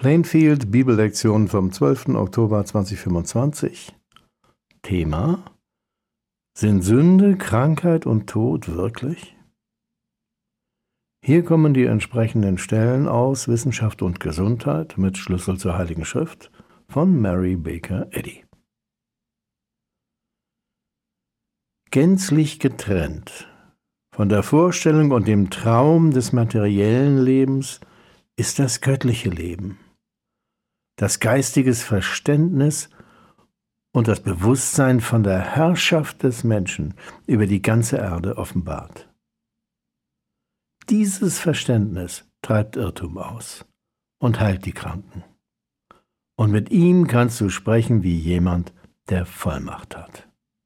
Plainfield Bibellektion vom 12. Oktober 2025. Thema: Sind Sünde, Krankheit und Tod wirklich? Hier kommen die entsprechenden Stellen aus Wissenschaft und Gesundheit mit Schlüssel zur Heiligen Schrift von Mary Baker Eddy. Gänzlich getrennt von der Vorstellung und dem Traum des materiellen Lebens ist das göttliche Leben, das geistiges Verständnis und das Bewusstsein von der Herrschaft des Menschen über die ganze Erde offenbart. Dieses Verständnis treibt Irrtum aus und heilt die Kranken. Und mit ihm kannst du sprechen wie jemand, der Vollmacht hat.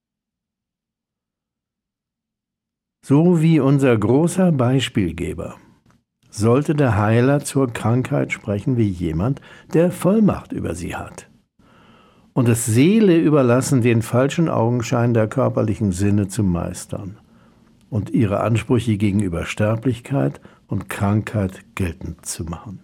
So wie unser großer Beispielgeber sollte der Heiler zur Krankheit sprechen wie jemand, der Vollmacht über sie hat und es Seele überlassen, den falschen Augenschein der körperlichen Sinne zu meistern und ihre Ansprüche gegenüber Sterblichkeit und Krankheit geltend zu machen.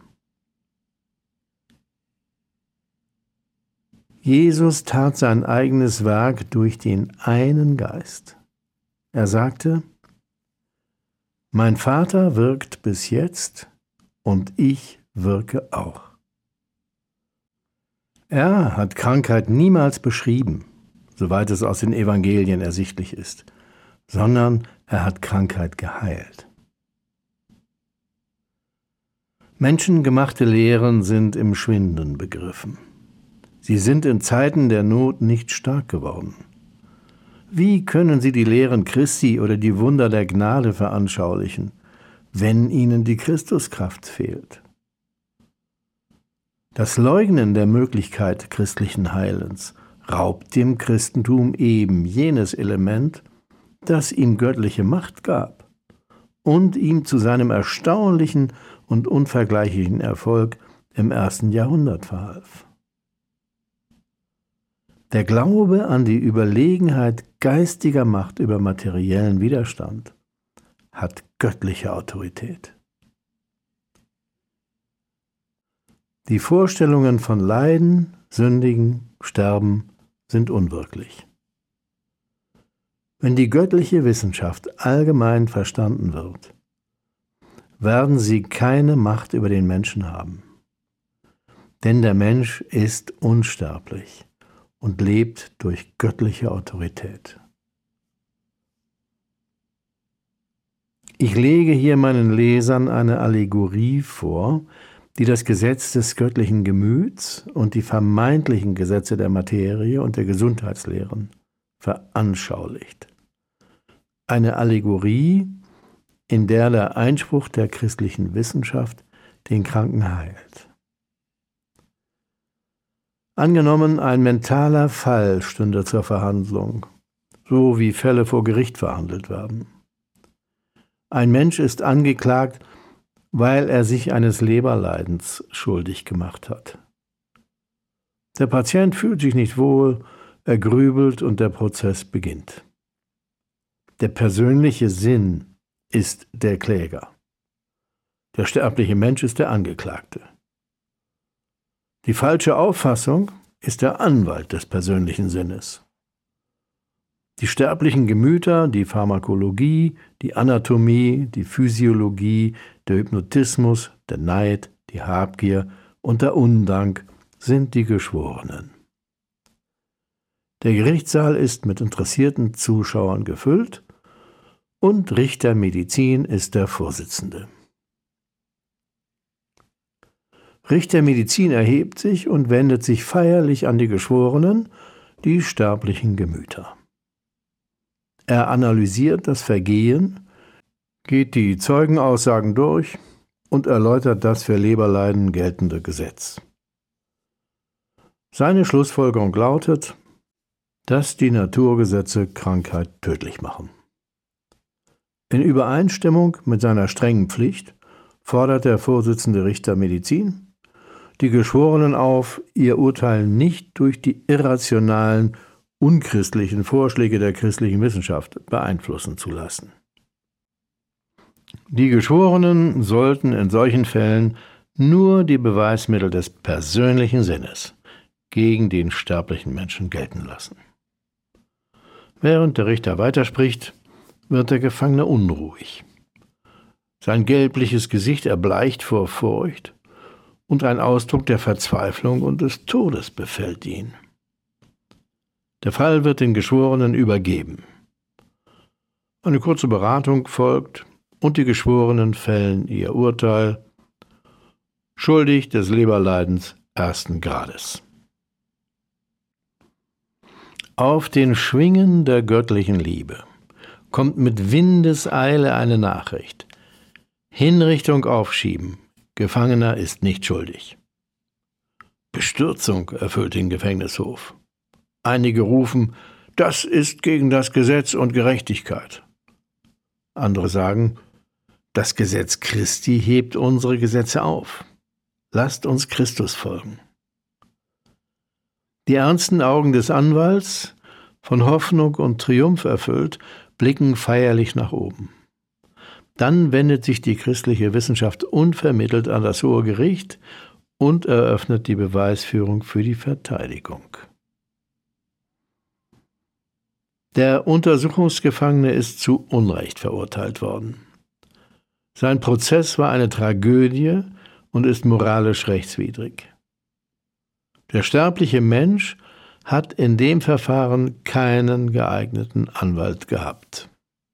Jesus tat sein eigenes Werk durch den einen Geist. Er sagte: Mein Vater wirkt bis jetzt und ich wirke auch. Er hat Krankheit niemals beschrieben, soweit es aus den Evangelien ersichtlich ist, sondern er hat Krankheit geheilt. Menschengemachte Lehren sind im Schwinden begriffen. Sie sind in Zeiten der Not nicht stark geworden. Wie können sie die Lehren Christi oder die Wunder der Gnade veranschaulichen, wenn ihnen die Christuskraft fehlt? Das Leugnen der Möglichkeit christlichen Heilens raubt dem Christentum eben jenes Element, das ihm göttliche Macht gab und ihm zu seinem erstaunlichen und unvergleichlichen Erfolg im 1. Jahrhundert verhalf. Der Glaube an die Überlegenheit geistiger Macht über materiellen Widerstand hat göttliche Autorität. Die Vorstellungen von Leiden, Sündigen, Sterben sind unwirklich. Wenn die göttliche Wissenschaft allgemein verstanden wird, werden sie keine Macht über den Menschen haben. Denn der Mensch ist unsterblich und lebt durch göttliche Autorität. Ich lege hier meinen Lesern eine Allegorie vor, die das Gesetz des göttlichen Gemüts und die vermeintlichen Gesetze der Materie und der Gesundheitslehren veranschaulicht. Eine Allegorie, in der der Einspruch der christlichen Wissenschaft den Kranken heilt. Angenommen, ein mentaler Fall stünde zur Verhandlung, so wie Fälle vor Gericht verhandelt werden. Ein Mensch ist angeklagt, weil er sich eines Leberleidens schuldig gemacht hat. Der Patient fühlt sich nicht wohl, er grübelt und der Prozess beginnt. Der persönliche Sinn ist der Kläger. Der sterbliche Mensch ist der Angeklagte. Die falsche Auffassung ist der Anwalt des persönlichen Sinnes. Die sterblichen Gemüter, die Pharmakologie, die Anatomie, die Physiologie, der Hypnotismus, der Neid, die Habgier und der Undank sind die Geschworenen. Der Gerichtssaal ist mit interessierten Zuschauern gefüllt und Richter Medizin ist der Vorsitzende. Richter Medizin erhebt sich und wendet sich feierlich an die Geschworenen, die sterblichen Gemüter. Er analysiert das Vergehen, geht die Zeugenaussagen durch und erläutert das für Leberleiden geltende Gesetz. Seine Schlussfolgerung lautet, dass die Naturgesetze Krankheit tödlich machen. In Übereinstimmung mit seiner strengen Pflicht fordert der Vorsitzende Richter Medizin die Geschworenen auf, ihr Urteil nicht durch die irrationalen, unchristlichen Vorschläge der christlichen Wissenschaft beeinflussen zu lassen. Die Geschworenen sollten in solchen Fällen nur die Beweismittel des persönlichen Sinnes gegen den sterblichen Menschen gelten lassen. Während der Richter weiterspricht, wird der Gefangene unruhig. Sein gelbliches Gesicht erbleicht vor Furcht und ein Ausdruck der Verzweiflung und des Todes befällt ihn. Der Fall wird den Geschworenen übergeben. Eine kurze Beratung folgt und die Geschworenen fällen ihr Urteil: schuldig des Leberleidens ersten Grades. Auf den Schwingen der göttlichen Liebe kommt mit Windeseile eine Nachricht: Hinrichtung aufschieben, Gefangener ist nicht schuldig. Bestürzung erfüllt den Gefängnishof. Einige rufen: das ist gegen das Gesetz und Gerechtigkeit. Andere sagen: das Gesetz Christi hebt unsere Gesetze auf. Lasst uns Christus folgen. Die ernsten Augen des Anwalts, von Hoffnung und Triumph erfüllt, blicken feierlich nach oben. Dann wendet sich die christliche Wissenschaft unvermittelt an das Hohe Gericht und eröffnet die Beweisführung für die Verteidigung. Der Untersuchungsgefangene ist zu Unrecht verurteilt worden. Sein Prozess war eine Tragödie und ist moralisch rechtswidrig. Der sterbliche Mensch hat in dem Verfahren keinen geeigneten Anwalt gehabt.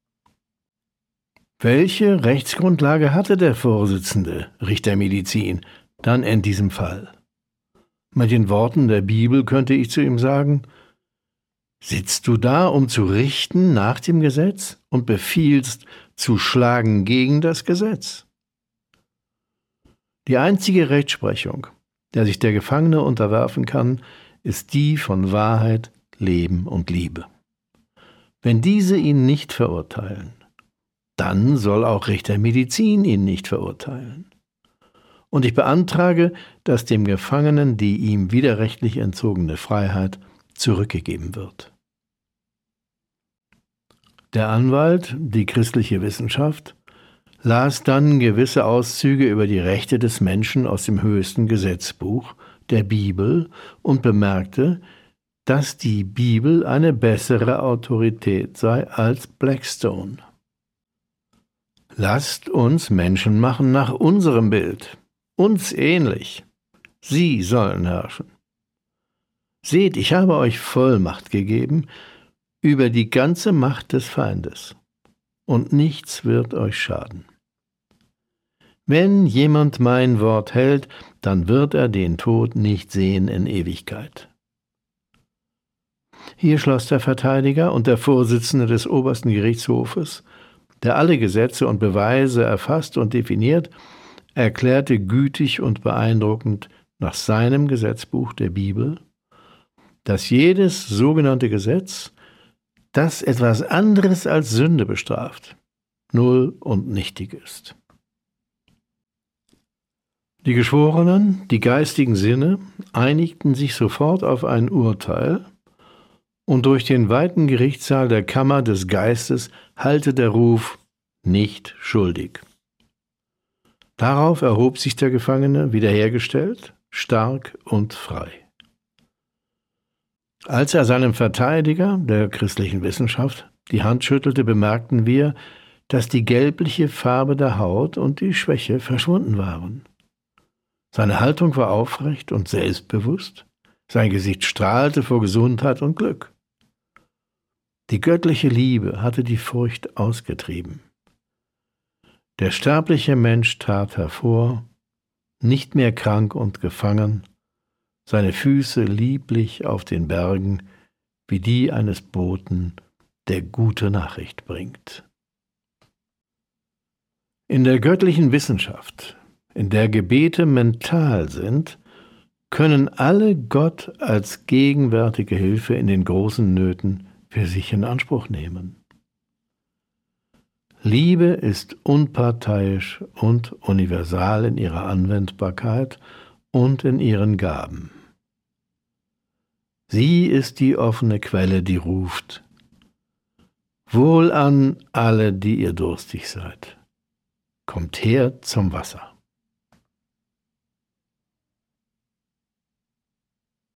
Welche Rechtsgrundlage hatte der Vorsitzende Richter Medizin dann in diesem Fall? Mit den Worten der Bibel könnte ich zu ihm sagen: sitzt du da, um zu richten nach dem Gesetz und befiehlst zu schlagen gegen das Gesetz? Die einzige Rechtsprechung, der sich der Gefangene unterwerfen kann, ist die von Wahrheit, Leben und Liebe. Wenn diese ihn nicht verurteilen, dann soll auch Richter Medizin ihn nicht verurteilen. Und ich beantrage, dass dem Gefangenen die ihm widerrechtlich entzogene Freiheit zurückgegeben wird. Der Anwalt, die christliche Wissenschaft, las dann gewisse Auszüge über die Rechte des Menschen aus dem höchsten Gesetzbuch, der Bibel, und bemerkte, dass die Bibel eine bessere Autorität sei als Blackstone. Lasst uns Menschen machen nach unserem Bild, uns ähnlich. Sie sollen herrschen. Seht, ich habe euch Vollmacht gegeben über die ganze Macht des Feindes, und nichts wird euch schaden. Wenn jemand mein Wort hält, dann wird er den Tod nicht sehen in Ewigkeit. Hier schloss der Verteidiger und der Vorsitzende des obersten Gerichtshofes, der alle Gesetze und Beweise erfasst und definiert, erklärte gütig und beeindruckend nach seinem Gesetzbuch der Bibel, dass jedes sogenannte Gesetz, das etwas anderes als Sünde bestraft, null und nichtig ist. Die Geschworenen, die geistigen Sinne, einigten sich sofort auf ein Urteil, und durch den weiten Gerichtssaal der Kammer des Geistes hallte der Ruf: nicht schuldig. Darauf erhob sich der Gefangene, wiederhergestellt, stark und frei. Als er seinem Verteidiger, der christlichen Wissenschaft, die Hand schüttelte, bemerkten wir, dass die gelbliche Farbe der Haut und die Schwäche verschwunden waren. Seine Haltung war aufrecht und selbstbewusst, sein Gesicht strahlte vor Gesundheit und Glück. Die göttliche Liebe hatte die Furcht ausgetrieben. Der sterbliche Mensch trat hervor, nicht mehr krank und gefangen, seine Füße lieblich auf den Bergen, wie die eines Boten, der gute Nachricht bringt. In der göttlichen Wissenschaft, in der Gebete mental sind, können alle Gott als gegenwärtige Hilfe in den großen Nöten für sich in Anspruch nehmen. Liebe ist unparteiisch und universal in ihrer Anwendbarkeit und in ihren Gaben. Sie ist die offene Quelle, die ruft: Wohlan alle, die ihr durstig seid, kommt her zum Wasser.